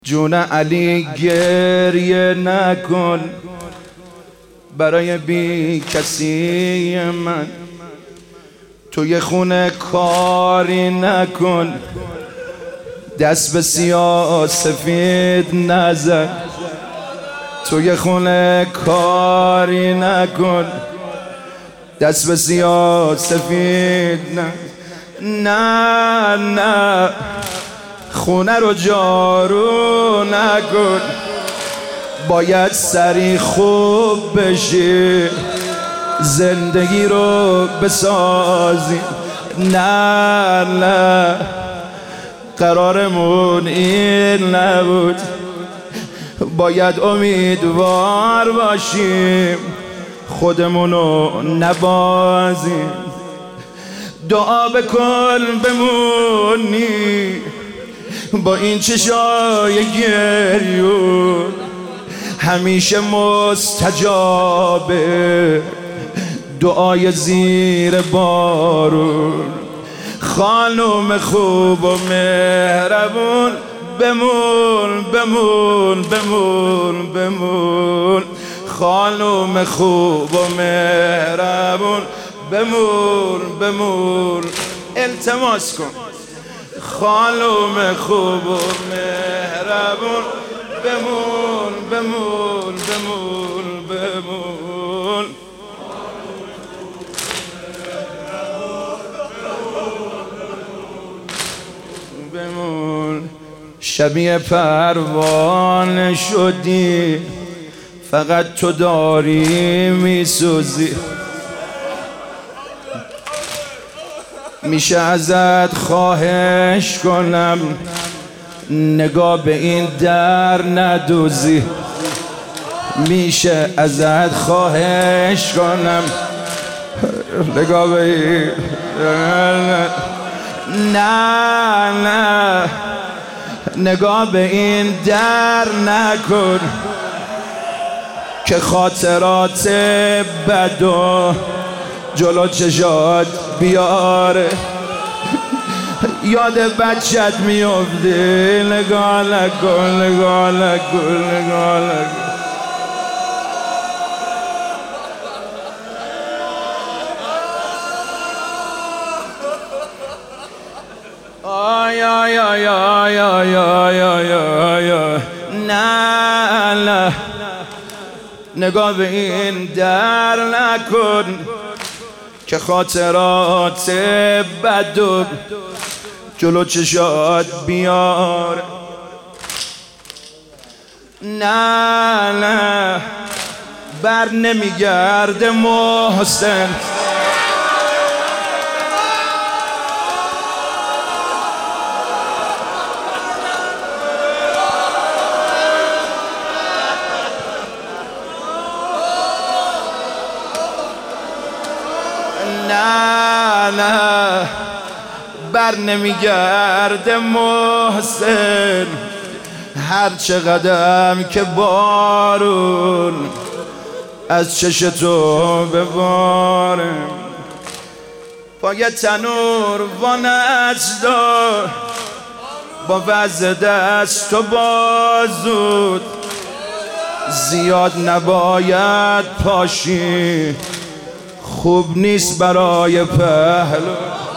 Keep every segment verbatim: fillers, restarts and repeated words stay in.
جون علی گریه نکن برای بی کسی من، توی خونه کاری نکن، دست به سیاه سفید نزن. توی خونه کاری نکن، دست به سیاه سفید نه نه نه خونه رو جارو نکن، باید سری خوب بشی، زندگی رو بسازی. نه نه قرارمون این نبود، باید امیدوار باشیم، خودمونو نبازیم. دعا بکن بمونی با این چشای گریون، همیشه مستجابه دعای زیر بارون. خانم خوب و مهربون بمون بمون بمون بمون. خانم خوب و مهربون بمون بمون. التماس کن خانم خوب و مهربون بمون بمون بمون بمون. بمون شبیه پروانه شدی، فقط تو داری میسوزی. میشه ازت خواهش کنم نگاه به این در ندوزی؟ میشه ازت خواهش کنم نگاه به این نه نه نگاه به این در نکن که خاطرات بد و جلو چشات بیاره. یاد بچت میفته، نگاه نکن نگاه نکن نگاه نکن. آی آی آی آی آی آی آی آی آی. نه نه نگاه به این در نکن که خاطرات بد و جلو چشات بیار. نه نه بر نمیگرده محسن، نه نه بر نمیگرده محسن، هر چقدر که بارون از چش تو بباره. پای تنور وانت دار با وضع دست و بازود، زیاد نباید پاشی، خوب نیست برای پهلو.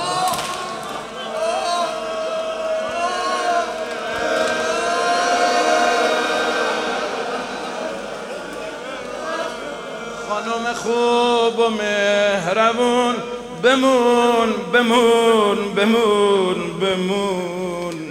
خانم خوب و مهربون بمون بمون بمون بمون.